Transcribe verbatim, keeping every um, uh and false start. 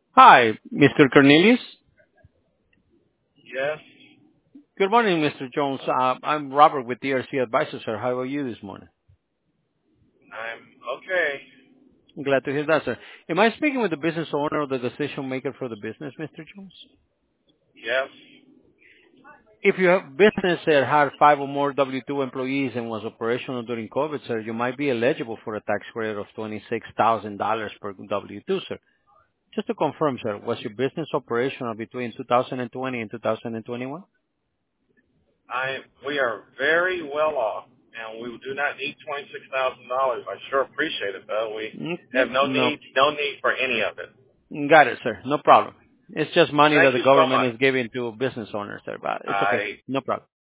Hi, Mister Cornelius. Yes, Good morning, Mister Jones. Uh, I'm Robert with D R C Advisors, sir. How are you this morning? I'm okay. I'm glad to hear that, sir. Am I speaking with the business owner or the decision maker for the business, Mister Jones? Yes, If you have business that had five or more W two employees and was operational during COVID, sir, you might be eligible for a tax credit of twenty-six thousand dollars per W two, sir. Just to confirm, sir, was your business operational between two thousand twenty and two thousand twenty-one? I. We are very well off, and we do not need twenty six thousand dollars. I sure appreciate it, though. We have Okay. no No. need, no need for any of it. Got it, sir. No problem. It's just money that Thank the you so government much. is giving to business owners, sir, but it's okay. I No problem.